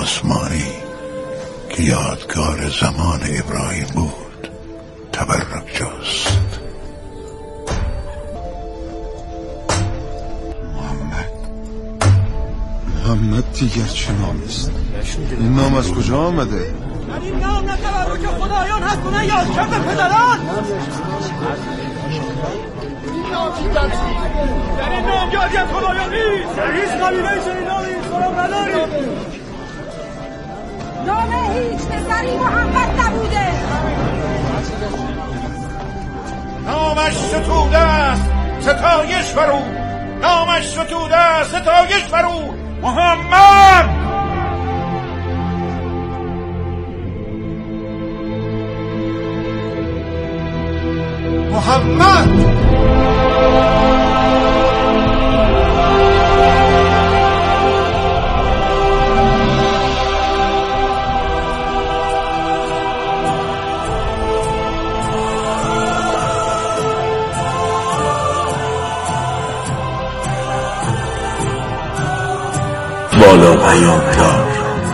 آسمانی که یادگار زمان ابراهیم بود تبرک جست. محمد دیگر چه نامی است؟ این نام از کجا آمده؟ در این نام نه تبرک خدایان هست و نه یادکرد پدران. در این نام یادکرد خدایان نیست. در هیچ قبیله چنین نامی سراغ نداریم. نام هیچ پسری محمد نبوده. نامش ستوده است ستایش فرو، نامش ستوده است ستایش فرو. محمد محمد بالا پیامدار.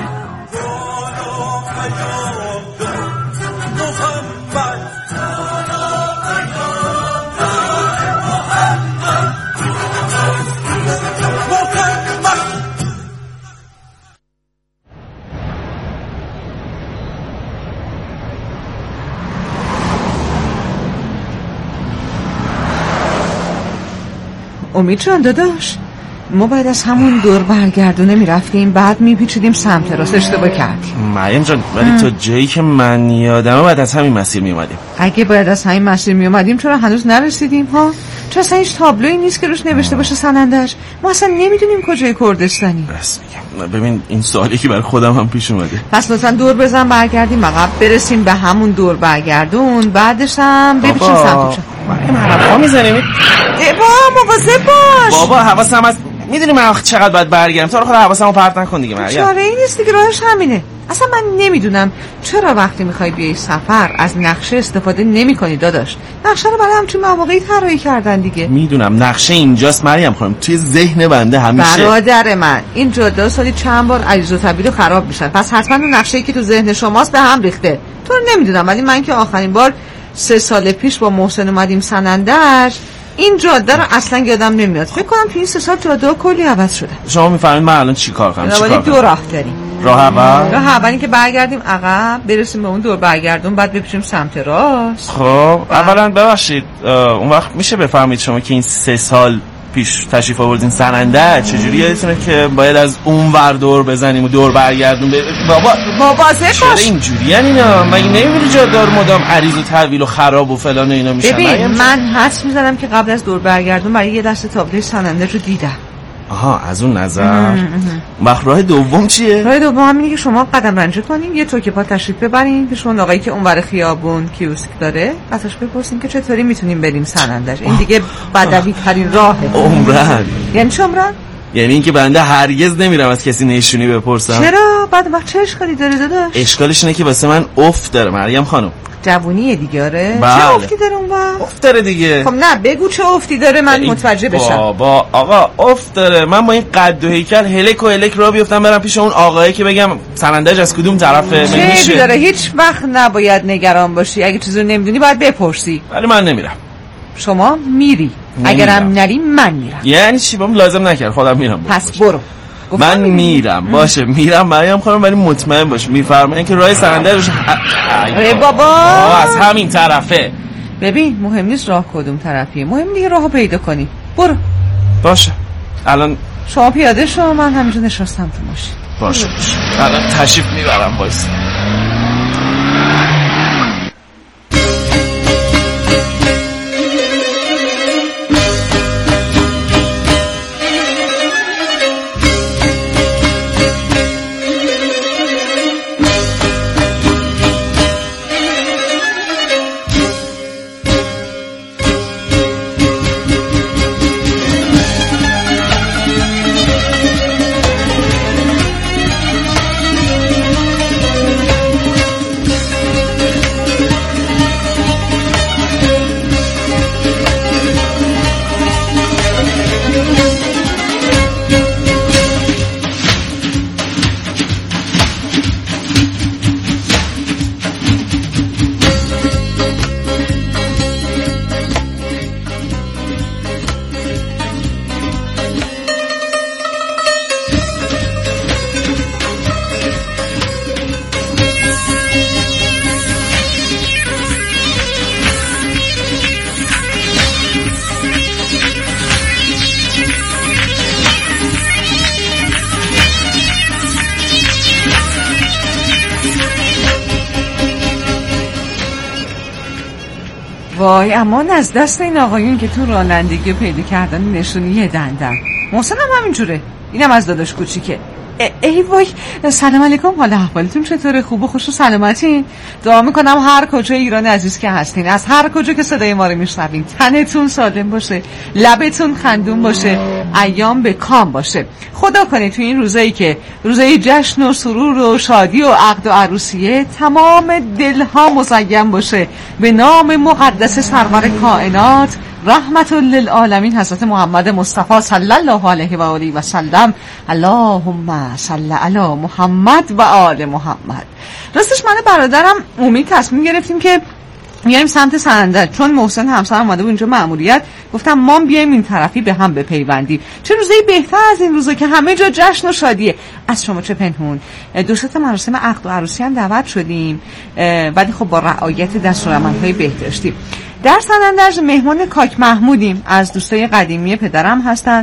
امید جان داداش، ما باید از همون دور برگردونه میرفتیم، بعد میپیچیدیم سمت راست. اشتباه کردیم مریم جان، ولی تا جایی که من یادمه باید از همین مسیر میومدیم. اگه باید از همین مسیر میومدیم چرا هنوز نرسیدیم ها؟ چرا اصلا هیچ تابلویی نیست که روش نوشته باشه سنندش؟ ما اصلا نمیدونیم کجای کردستانی. بس میگم ببین این سوالی که برای خودم هم پیش اومده. پس لطفا دور بزن برگردیم عقب، برسیم به همون دور برگردون، بعدش هم بپیچیم سمت چپ. مریم حرفا میزنیم. بابا مواظب باش. بابا حواسم هست، میدونی من چقدر باید برگردم. تو رو خدا حواسمو پرت نکن دیگه مریم. چاره ای نیست دیگه، راهش همینه. اصلا من نمیدونم چرا وقتی میخوای بیای سفر از نقشه استفاده نمیکنی داداش. نقشه رو برای همچین مواقعی طراحی کردن دیگه. میدونم نقشه اینجاست مریم خانم، توی ذهن بنده همیشه. برادر من این جادا سالی چند بار عجز و طبیل خراب میشن، پس حتما اون نقشه‌ای که تو ذهن شماست به هم ریخته. تو رو نمیدونم، ولی من که آخرین بار 3 سال پیش با محسن اومدیم سنندج، این جاده رو اصلا یادم نمیاد. فکر کنم تو این 3 سال جاده کلی عوض شده. شما میفهمید من الان چیکار کنم؟ ولی 2 راه داریم. راه اول اینکه برگردیم عقب، برسیم به اون دور برگردون، بعد بپیچیم سمت راست. خب اولا ببخشید اون وقت میشه بفهمید شما که این 3 سال پیش تشریف آوردین سننده چجوری یادتونه که باید از اون ور دور بزنیم و دور برگردون بابا مواظب باش. چرا اینجوری اینا؟ مگه نمیبینی جاده رو مدام عریض و طویل و خراب و فلان و اینا میشن؟ ببین من حدس میزنم که قبل از دور برگردون برای یه دسته تابلوی سننده رو دیدم. آها از اون نظر. وقت راه دوم چیه؟ راه دوم همینه که شما قدم رنجه کنین، یه توکه پا تشریف ببرین پیش اون آقایی که اونور خیابون کیوسک داره، ازش بپرسین که چطوری میتونیم بریم سنندج. این دیگه بدوی ترین راهه. عمرن. یعنی چه عمرن؟ یعنی اینکه بنده هرگز نمیرم از کسی نشونی بپرسم. چرا؟ بعد وقت چه اشکالی داره داداش؟ اشکالش اینه که واسه من افت داره مریم خانم. جوونیه دیگه. آره بله. چه افتی داره اون وقت؟ افت داره دیگه. خب نه بگو چه افتی داره من متوجه بشم. بابا آقا افت داره. من با این قد و هیکل هلک و هلک را بیفتم برم پیش اون آقایی که بگم سنندج از کدوم طرفه. چه داره؟ هیچ وقت نباید نگران باشی، اگه چیزی رو نمیدونی باید بپرسی. ولی من نمیرم. شما میری؟ اگرم نری من میرم. یعنی چی؟ بابا لازم نکرد خودم میرم. پس برو. من میرم. باشه میرم مریم خانم، ولی مطمئن باش میفرمایین که راه سنندج ای بابا از همین طرفه. ببین مهم نیست راه کدوم طرفیه، مهم دیگه راهو پیدا کنی. برو. باشه الان شما پیاده شو، من همینجا نشستم تو ماشین. باشه الان تشریف میبرم. وایس وای امان از دست این آقایون که تو رانندگی پیدا کردن نشونی یه دندن. محسن هم همینجوره، اینم از داداش کوچیکه. ای وای سلام علیکم، حال احوالتون چطوره؟ خوب و خوش و سلامتین؟ دعا میکنم هر کجای ایران عزیز که هستین، از هر کجا که صدای ما رو میشنوین، تنتون سالم باشه، لبتون خندون باشه، ایام به کام باشه. خدا کنه تو این روزایی که روزای جشن و سرور و شادی و عقد و عروسیه، تمام دلها مزین باشه به نام مقدس سرور کائنات رحمت للعالمین حضرت محمد مصطفی صلی الله علیه و آله و سلم. اللهم صل علی محمد و آل محمد. راستش من برادرم امید تصمیم گرفتیم که میایم سمت سنندج، چون محسن همسرم اومده بود اینجا مأموریت. گفتم ما بیایم این طرفی به هم بپیوندیم، چه روزایی بهتر از این روزا که همه جا جشن و شادیه. از شما چه پنهون، دو تا مراسم عقد و عروسی هم دعوت شدیم، ولی خب با رعایت دستورالعمل‌های بهداشتی. در سنندج مهمان کاک محمودیم، از دوستای قدیمی پدرم هستن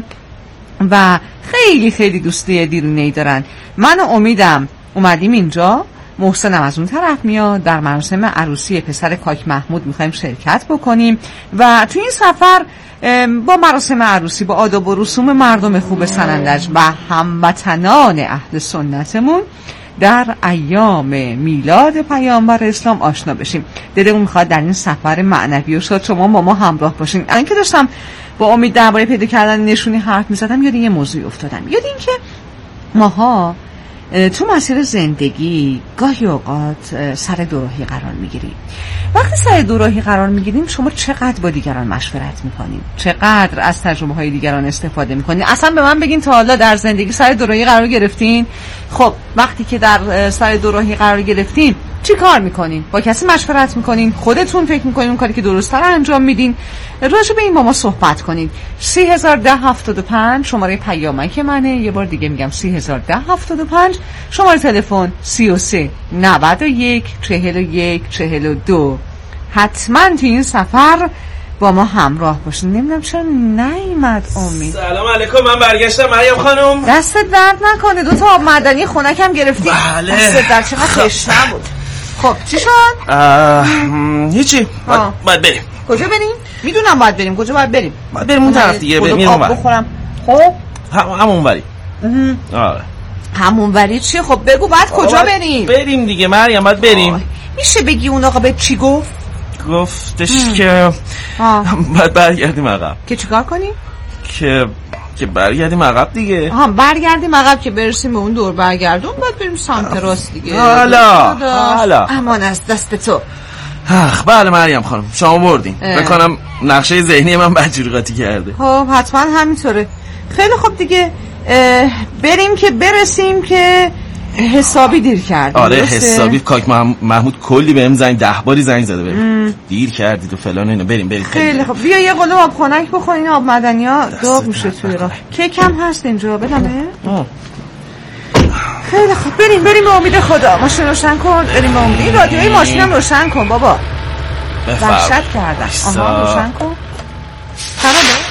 و خیلی خیلی دوستی دیرونه‌ای دارن. من و امیدم اومدیم اینجا، محسنم از اون طرف میاد. در مراسم عروسی پسر کاک محمود میخوایم شرکت بکنیم و تو این سفر با مراسم عروسی، با آداب و رسوم مردم خوب سنندج و هموطنان اهل سنتمون در ایام میلاد پیامبر اسلام آشنا بشیم. دلمون میخواد در این سفر معنوی و شاد شما با ما همراه باشین. الان که داشتم با امید درباره پیدا کردن نشونی حرف میزدم، یاد یه موضوع افتادم. یاد این که ماها تو مسیر زندگی گاهی اوقات سر دوراهی قرار میگیریم. وقتی سر دوراهی قرار میگیریم، شما چقدر با دیگران مشورت میکنین؟ چقدر از تجربه های دیگران استفاده میکنین؟ اصلا به من بگین تا حالا در زندگی سر دوراهی قرار گرفتین؟ خب وقتی که در سر دوراهی قرار گرفتین چی کار میکنین؟ با کسی مشورت میکنین؟ خودتون فکر میکنین اون کاری که درسته رو انجام میدین؟ راجع به این با ما صحبت کنین. 301075 شماره پیامک منه. یه بار دیگه میگم 301075 شماره تلفن 33 91 41 42. حتما تو این سفر با ما همراه باشین. نمیدونم چرا نیومد امید. سلام علیکم، من برگشتم مریم خانم. دستت درد نکنه، 2 تا آب معدنی خنکم گرفتی. بله. دستت درد چقدر تشنه بود. خب چی شد؟ هیچی. باید بریم. کجا بریم؟ میدونم باید بریم. کجا باید بریم؟ باید بریم اون طرف دیگه. بریم اون ور. بخورم. خب همون وری. آره. همون وری چیه؟ خب بگو بعد کجا بریم؟ بریم دیگه مریم، باید بریم. میشه بگی اون آقا به چی گفت؟ گفتش که باید برگردیم عقب. که چیکار کنیم؟ که برگردیم عقب دیگه. برگردیم عقب که برسیم به اون دور برگردون، باید بریم سمت راست دیگه. حالا امان از دست تو. بله مریم خانم، شما بردین. بکنم نقشه ذهنی من بدجوری قاطی کرده. خب حتما همینطوره. خیلی خوب دیگه، بریم که برسیم که حسابی دیر کردیم. آره حسابی. کاک محمود کلی بهم 10 باری زنگ زده بریم دیر کردید و فلان اینا. بریم خیلی خوب. بیا یه قلم آب خنک بخورین. آب معدنی‌ها داغ میشه توی راه. کیک هم هست اینجا بدمه. خیلی خوب بریم به امید خدا. ماشین روشن کن. بریم به امید. رادیوی ماشینم روشن کن بابا. وحشت کردم. روشن کن. خرابه.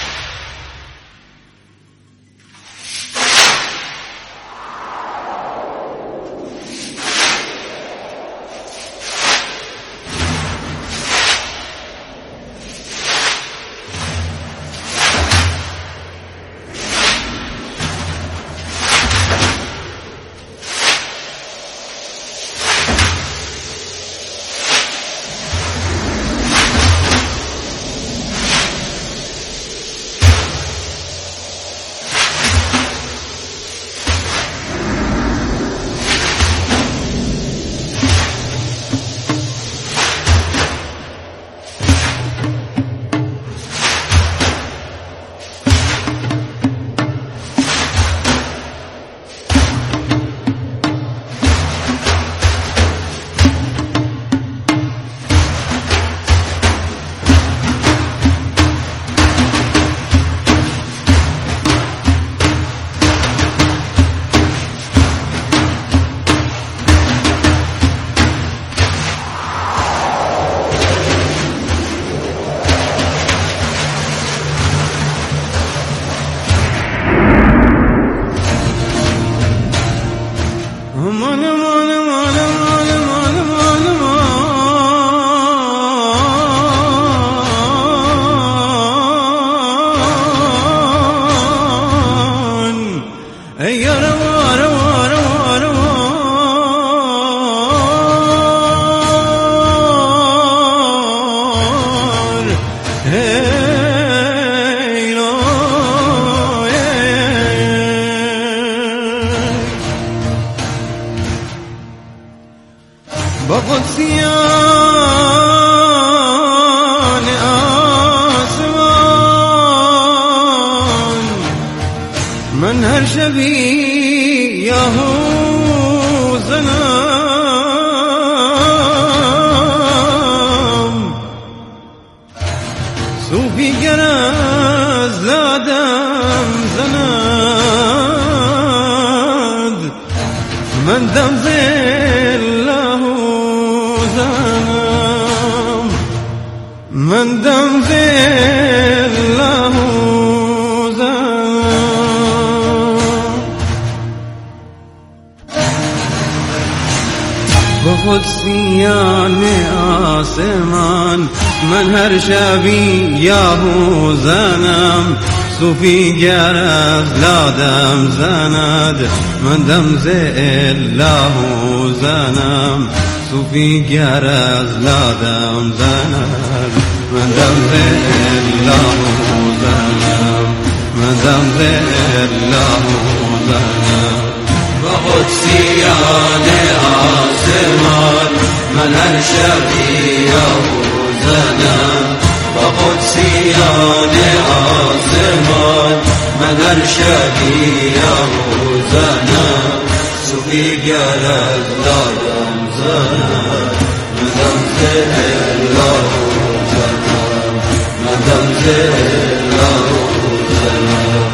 با قدسیان آسمان من هر شبی یهو زنم صوفی گر از لادم زند من دم زله زنم من دم زله قدسیان آسمان من هر شبی یهو زنم صوفی گر از لادم زند من دم زله زنم صوفی گر از لادم زند من دم زله زنم من دم زله زنم با قدسیان آسمان من هر شبی یهو زنم با قدسیان آسمان من هر شبی یهو زنم صوفی گر از لادم زنم من دم زله زنم من دم زله زنم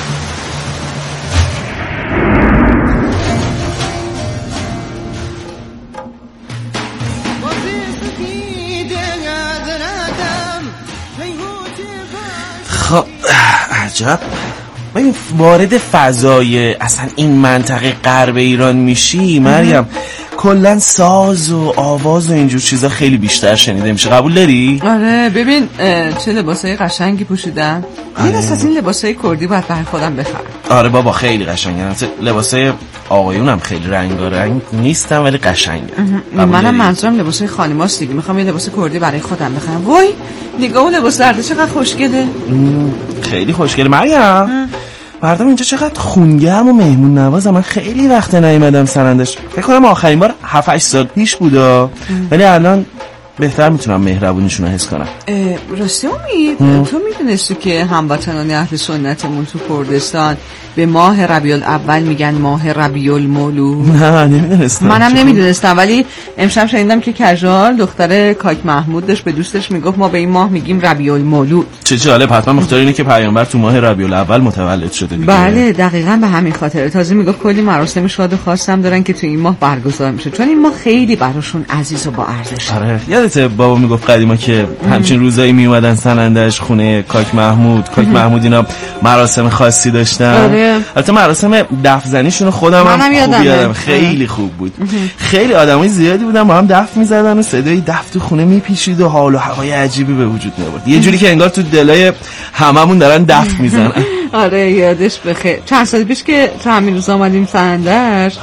خب عجب ببین وارد فضای اصلا این منطقه غرب ایران میشی مریم کلا ساز و آواز و اینجور چیزا خیلی بیشتر شنیده میشه. قبول داری؟ آره ببین چه لباسای قشنگی پوشیدن. این از این لباسای کردی باید برای خودم بخرم. آره بابا خیلی قشنگن. لباسای آقایونم خیلی رنگارنگ نیستن ولی قشنگن. منم منظورم لباسای خانماست دیگه. میخوام یه لباس کردی برای خودم بخرم. وای نگاه اون لباس درده چقدر خوشگله. خیلی خوشگله مریم. مردم اینجا چقدر خونگرم و مهمون نوازم. من خیلی وقت نیومدم سرندش. فکر کنم آخرین بار 7-8 سال پیش بودا ولی الان بهتر میتونم مهربونیشون رو حس کنم. راستی امید تو میدونستی که هموطنان اهل سنتمون تو کردستان به ماه ربیع الاول میگن ماه ربیع المولود؟ نه نمیدونستم. منم نمیدونستم ولی امشب شنیدم که کجال دختر کاک محمود داشت به دوستش میگفت ما به این ماه میگیم ربیع المولود. چه جالب. حتما مختار اینه که پیامبر تو ماه ربیع الاول متولد شده دیگه. بله دقیقاً به همین خاطر. تازه میگفت کلی مراسم شاد و خاصم دارن که تو این ماه برگزار میشه چون این ماه خیلی براشون عزیز و با ارزشه. آره یادته بابا میگفت قدیما که همچین روزایی میومدن سنندش خونه کاک محمود. کاک محمود اینا مراسم خاصی داشتن. البته مراسم دف زنیشون خودم هم یادم خیلی خوب بود. خیلی آدمای زیادی بودن با هم دف میزدن و صدای دف تو خونه میپیچید و حال و هوای عجیبی به وجود میآورد. یه جوری که انگار تو دلای هممون دارن دف میزنن. آره یادش بخیر. چند سال پیش که تو همین روز آمدیم سنندش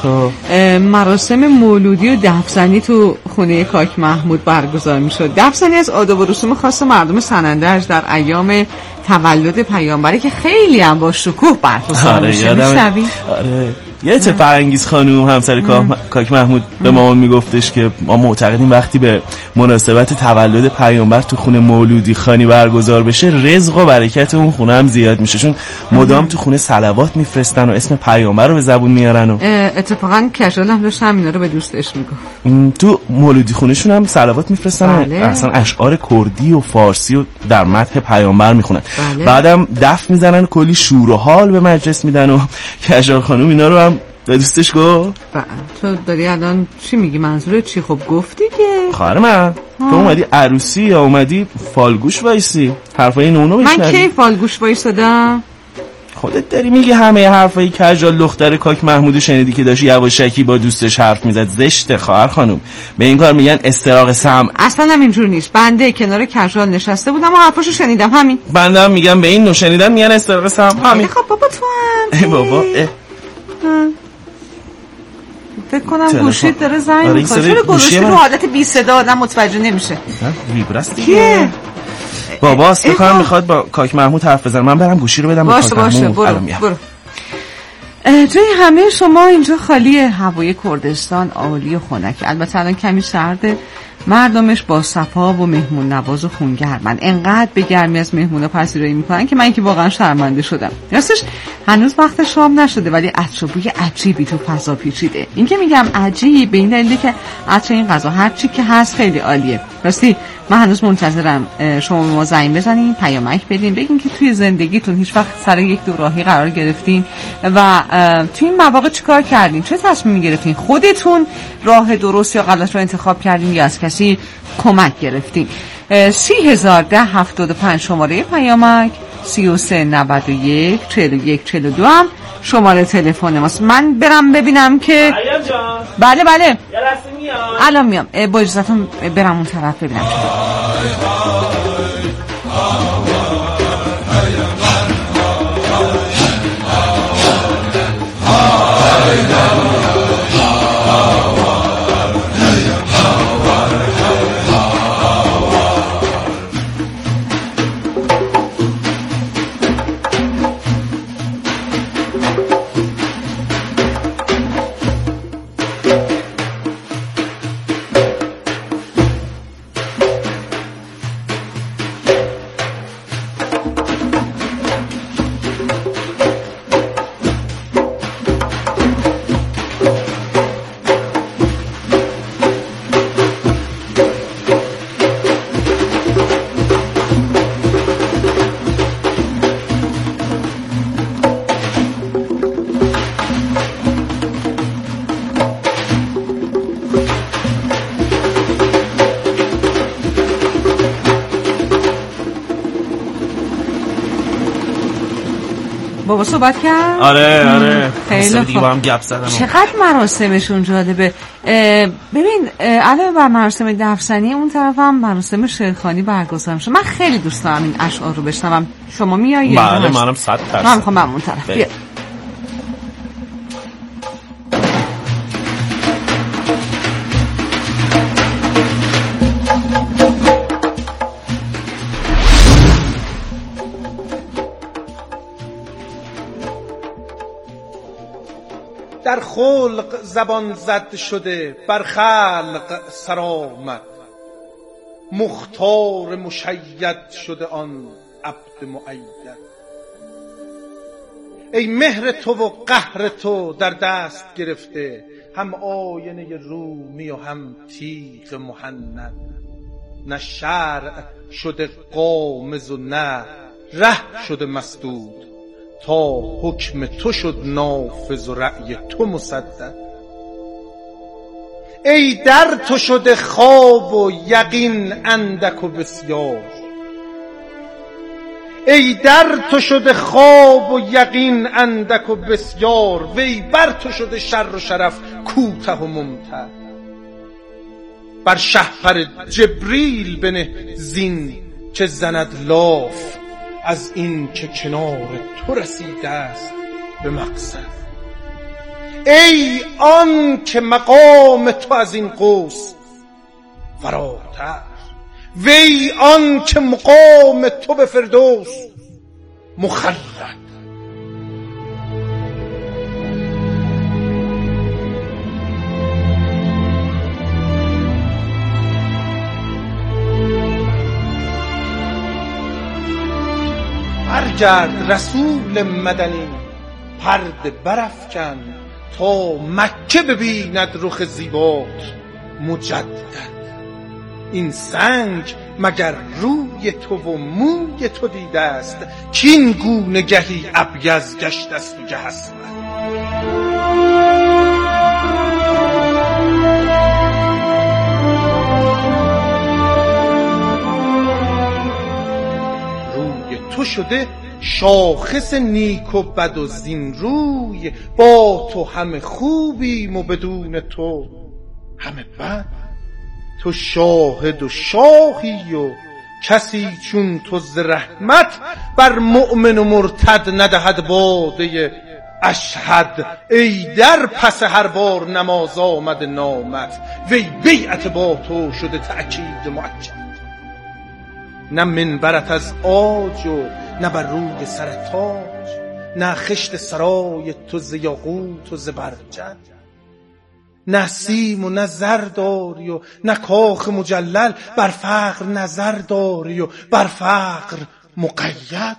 مراسم مولودی و دفزنی تو خونه کاک محمود برگزار میشد. دفزنی از آداب و رسوم خاص مردم سنندج در ایام تولد پیامبری که خیلی هم با شکوه برگزار میشه. آره یادت فرنگیز خانوم همسر کاک محمود به مامان میگفتش که ما معتقدیم وقتی به مناسبت تولد پیامبر تو خونه مولودی خانی برگزار بشه رزق و برکت اون خونه هم زیاد میشه چون مدام تو خونه صلوات میفرستن و اسم پیامبر رو به زبون میارن. اتفاقا کجال هم داشت همینا رو به دوستش میگفت. تو مولودی خونهشون هم صلوات میفرستن و اصلا اشعار کردی و فارسی و در مدح پیامبر میخونن. بعدم دف میزنن کلی شور و حال به مجلس میدن و کجال خانوم اینا رو هم به دوستش گفت. تو داری الان چی میگی؟ منظور چی؟ خب گفتی که خواهر من تو اومدی عروسی یا اومدی فالگوش وایسی حرفای نونو بشنوی؟ من کی فالگوش وایسادم؟ خودت داری میگی همه حرفای کجال دختر کاک محمودو شنیدی که داشت یواشکی با دوستش حرف میزد. زشته خواهر خانوم. به این کار میگن استراق سمع. اصلا هم اینجور نیست. بنده کنار کجال نشسته بودم و حرفاشو شنیدم. همین. بنده هم میگم به این نو شنیدن میگن استراق سمع. همین. خب بابا تو هم ای بابا فکر کنم گوشیت داره زنگ می‌خوره. چرا گوشی رو حالت بی صدا آدم متوجه نمیشه؟ ویبراست دیگه. باباست فکر کنم میخواد با کاک محمود حرف بزنه. من برم گوشی رو بدم به کاک محمود. برو. جای همه شما اینجا خالیه. هوای کردستان عالی و خنک، البته الان کمی سرده، مردمش با صفا و مهمون نواز و خونگرمن. انقدر به گرمی از مهمونا پذیرایی میکنن که من که واقعا شرمنده شدم. راستش هنوز وقت شام نشده ولی عطر بوی عجیبی تو فضا پیچیده. این که میگم عجیب به این دلیله که عطر این غذا هر چی که هست خیلی عالیه. راستی من هنوز منتظرم شما به ما زنگ بزنین، پیامک بدین، بگین که توی زندگیتون هیچ وقت سر یک دوراهی قرار گرفتین و توی این مواقع چیکار کردین؟ چه تصمیمی گرفتین؟ خودتون راه درست یا غلط رو انتخاب کردین یا از کسی کمک گرفتین؟ 301075 شماره پیامک، 3391 4142 هم شماره تلفن ماست. من برم ببینم که مریم جان. بله یه لحظه میام. الان میام. با اجازهتون برم اون طرف ببینم. بابا صحبت کرد؟ آره خیلی دیگه با هم گپ زدن. چقدر مراسمشون جالبه. ببین علاوه بر مراسم دفسنی اون طرف هم مراسم شیرخوانی برگزار میشه. من خیلی دوست دارم این اشعار رو بشنوم. شما میایی؟ بله منم 100%. من میخوام برم اون طرف. بیا. در خلق زبان زد شده بر خلق سرآمد، مختار مشید شده آن عبد مؤید. ای مهر تو و قهر تو در دست گرفته، هم آینه رومی و هم تیغ مهند. نه شرع شده قامز و نه ره شده مسدود، تا حکم تو شد نافذ و رأی تو مسدد. ای در تو شده خواب و یقین اندک و بسیار، ای در تو شده خواب و یقین اندک و بسیار. وی بر تو شده شر و شرف کوته و ممتد. بر شهپر جبریل بنه زین چه زند لاف، از این که کنار تو رسیده است به مقصد. ای آن که مقام تو از این قوس فراتر، وی آن که مقام تو به فردوس مخلد. برگرد رسول مدنی پرده برافکن، تا مکه ببیند رخ زیبات مجدد. این سنگ مگر روی تو و موی تو دیده است، کین گونه گهی ابیض گشته است و گه اسود. تو شده شاخص نیک و بد و زین روی، با تو همه خوبیم و بدون تو همه بد. تو شاهد و شاهی و کسی چون تو ز رحمت، بر مؤمن و مرتد ندهد باده اشهد. ای در پس هر بار نماز آمد نامت، وی بیعت با تو شده تأکید مؤکد. نه منبرت از آج و نه بر روی سر تاج، نه خشت سرای تو ز یاقوت و ز برجل، نه سیم و نه زر داری و نه کاخ مجلل، بر فقر نظر داری و بر فقر مقید.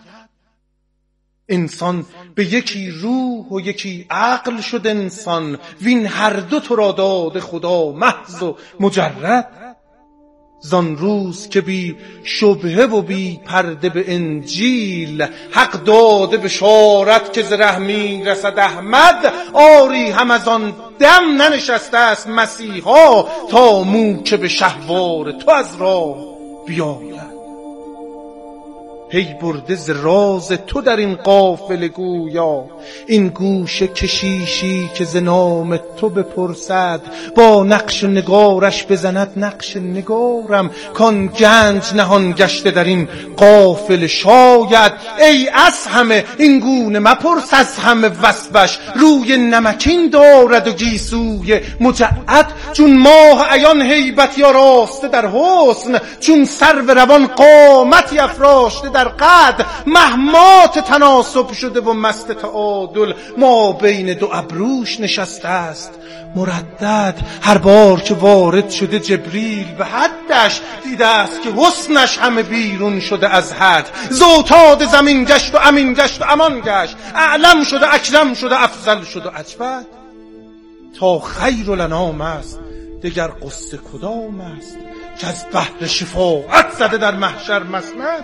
انسان به یکی روح و یکی عقل شد انسان، وین هر دو تو را داد خدا محض و مجرد. زان روز که بی شبهه و بی پرده به انجیل، حق داده بشارت که ز رحمی رسد احمد. آری هم از آن دم ننشسته است مسیحا، تا مو که به شهوار تو از راه بیاید. پی برده ز راز تو در این قافله گویا، این گوشه کشیشی که ز نام تو بپرسد. با نقش نگارش بزند نقش نگارم، کان گنج نهان گشته در این قافله شاید. ای از همه این گونه مپرس از همه وصفش، روی نمکین دارد و گیسوی مجعد. چون ماه عیان هیبتی آراسته در حسن، چون سرو روان قامتی افراشته در قد. مهمات تناسب شده و مست تعادل، ما بین دو ابروش نشسته است مردد. هر بار که وارد شده جبریل به حدش، دیده است که حسنش همه بیرون شده از حد. زوتاد زمین گشت و امین گشت و امان گشت، اعلم شده اکرم شده افضل شده اجود. تا خیر الانام است دگر قصه کدام است، که از بحر شفاعت زده در محشر مسند.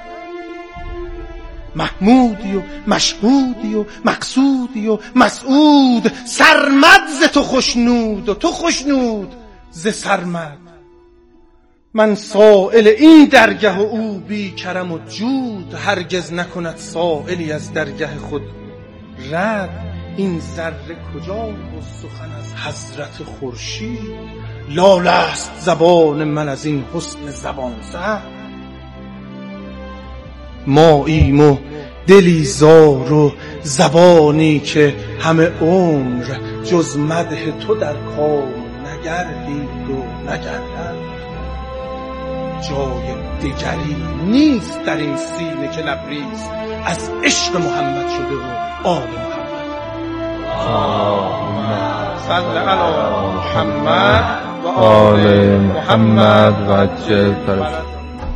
محمودی و مشهودی و مقصودی و مسعود، سرمد ز تو خوشنود و تو خوشنود ز سرمد. من سائل این درگه و او بی کرم و جود، هرگز نکند سائلی از درگه خود رد. این ذره کجا و سخن از حضرت خورشید، لال است زبان من از این حسن زبان زد. ماییم و دلی زار و زبانی که همه عمر جز مدح تو در کار نگردید و نگردد. جای دگری نیست در این سینه که لبریز از عشق محمد شده و آل محمد. صل علی محمد و آل محمد و عجل فرج.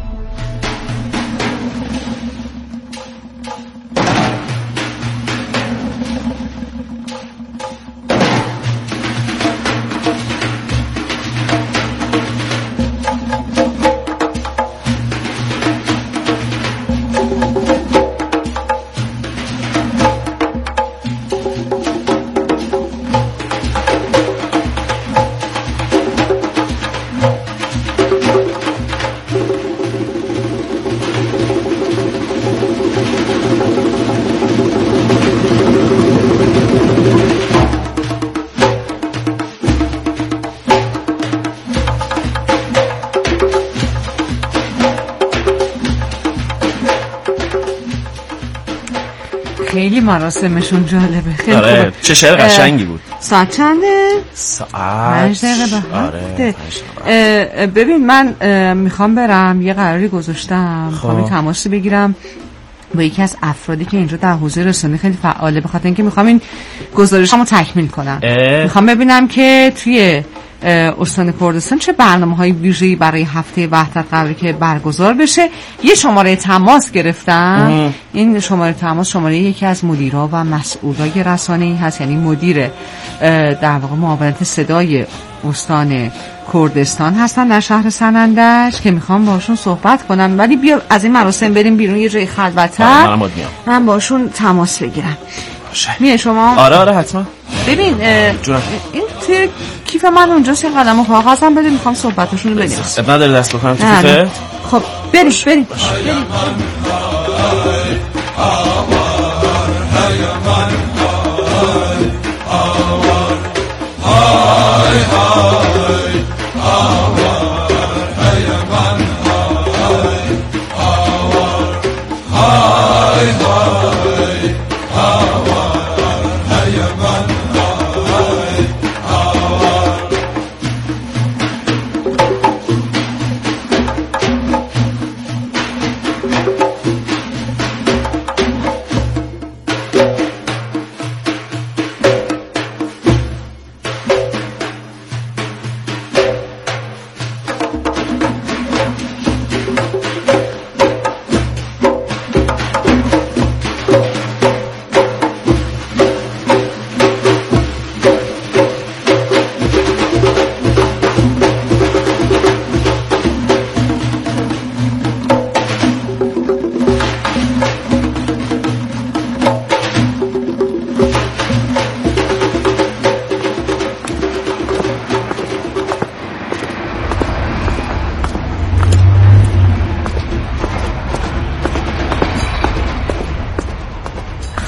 خیلی مراسمشون جالبه، خیلی خوبه. چه شعر قشنگی بود. ساعت چنده؟ ساعت 5 دقیقه به هفته. ببین من میخوام برم یه قراری گذاشتم، میخوام تماسی بگیرم با یکی از افرادی که اینجا در حوزه رسانه خیلی فعاله، به خاطر اینکه میخوام این گزارشمو تکمیل کنم. میخوام ببینم که توی استان کردستان چه برنامه‌های ویژه‌ای برای هفته وحدت قراره که برگزار بشه. یه شماره تماس گرفتم. این شماره تماس شماره یکی از مدیرا و مسئولای رسانه‌ای هست، یعنی مدیر در واقع معاونت صدای استان کردستان هستن در شهر سنندج که میخوام باشون صحبت کنم. ولی بیا از این مراسم بریم بیرون یه جای خلوت‌تر، من باشون تماس بگیرم. میه شما؟ آره حتما. ببین این توی کیف من اونجاست، یه قلم و کاغذم بده، میخوام صحبتشون رو بگم. اب نداره دست بکنم تو کیفه؟ خب بریم.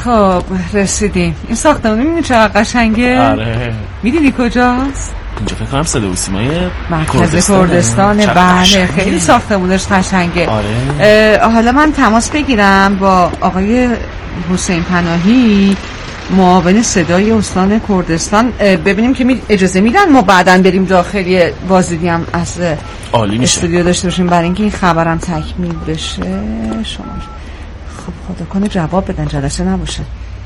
خب رسیدیم. این ساختمون میبینی چقدر قشنگه؟ آره. میدونی کجاست؟ اینجا فکر کنم صدا و سیمای مرکز کردستانه. بله خیلی ساختمونش قشنگه. آره. حالا من تماس بگیرم با آقای حسین پناهی معاون صدای استان کردستان ببینیم که اجازه میدن ما بعداً بریم داخل بازدیدی هم از عالی میشه استودیو داشته باشیم برای اینکه این خبرم تکمیل بشه. شما خب خدا کنه جواب بدن جلسه نباشه.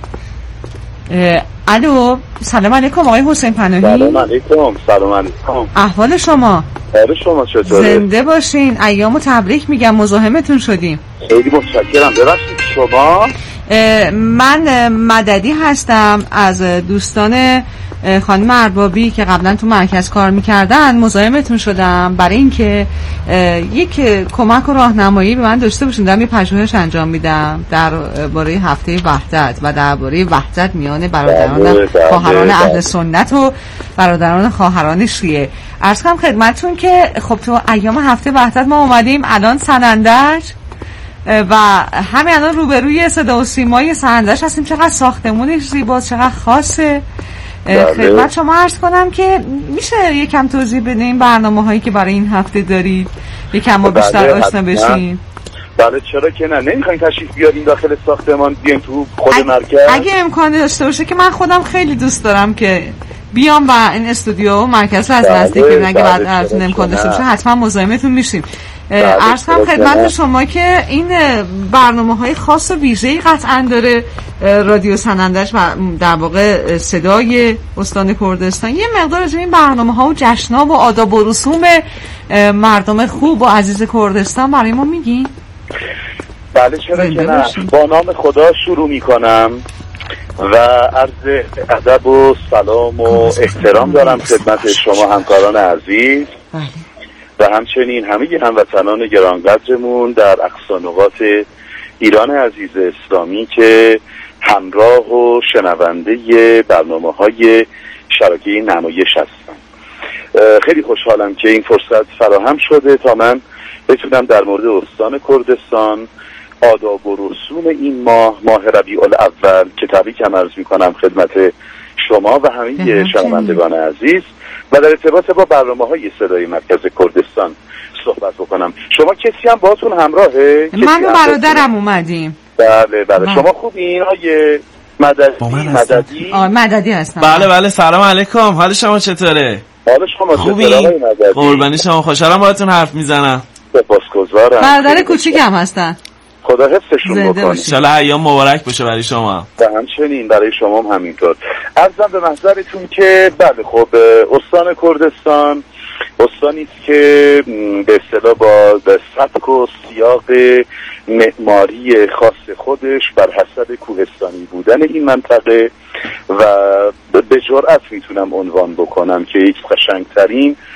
الو سلام علیکم آقای حسین پناهی. سلام علیکم. احوال شما؟ شما چطوره؟ زنده باشین. ایامو تبریک میگم مزاحمتون شدیم. خیلی متشکرم. ببخشید شما؟ من مددی هستم از دوستان خانم اربابی که قبلا تو مرکز کار میکردن. مزاحمتون شدم برای اینکه یک کمک و راهنمایی به من داشته باشین. دارم یه پژوهش انجام میدم درباره هفته وحدت و درباره وحدت میان برادران خواهران اهل سنت و برادران خواهران شیعه. عرض کنم خدمتتون که خب تو ایام هفته وحدت ما اومدیم الان سنندج و همین الان روبروی صدا و سیمای سنندج هستیم. چقدر ساختمونش زیباست، چقدر خاصه. خدمت شما عرض کنم که میشه یکم توضیح بدین برنامه هایی که برای این هفته دارید یکم ما بیشتر آشنا بشیم؟ بله چرا که نه. نمیخواین تشریف بیارین داخل ساختمان بیاین تو خود مرکز؟ اگه امکان داشته باشه که من خودم خیلی دوست دارم که بیام و این استودیو مرکز رو از نزدیک ببینم. اگه بعد ازتون امکان داشته باشه حتما مزاحمتون میشیم. عرض کنم خدمت شما که این برنامه‌های خاص و ویژه‌ای قطعاً داره رادیو سنندج و در واقع صدای استان کردستان. یه مقدار از این برنامه‌ها و جشن‌ها و آداب و رسوم مردم خوب و عزیز کردستان برای ما میگین؟ بله چرا که نه. با نام خدا شروع میکنم و عرض ادب و سلام و احترام دارم خدمت شما همکاران عزیز و همچنین همه هموطنان گرانقدرمون در اقصا نقاط ایران عزیز اسلامی که همراه و شنونده برنامه‌های شبکه نمایش هستن. خیلی خوشحالم که این فرصت فراهم شده تا من بتونم در مورد استان کردستان آداب و رسوم این ماه ربیع الاول که تبریکم عرض میکنم خدمت شما و همه شنوندگان عزیز و در ارتباط با برنامه‌های صدای مرکز کردستان صحبت بکنم. شما کسی هم باهاتون همراهه؟ من و برادرم اومدیم. بله شما خوبین آقای مددی؟ مددی هستم. بله سلام علیکم. حال شما چطوره؟ حال شما چطوره؟ قربانی شما. خوشحالم باهاتون حرف میزنم. سپاسگزارم. برادر کوچیکم هستن. خدا حفظشون بکنه. انشالله ایام مبارک باشه برای شما. و همچنین برای شما هم همینطور. عرضم به محضرتون که بله خب استان کردستان استانی است که به اصطلاح با سبک و سیاق معماری خاص خودش بر حسب کوهستانی بودن این منطقه و به جرئت میتونم عنوان بکنم که یک قشنگترین